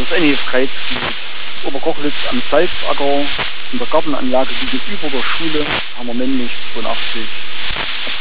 das NEF Kreisgebiet Oberkochlitz am Salzacker in der Gartenanlage gegenüber der Schule haben wir männlich 82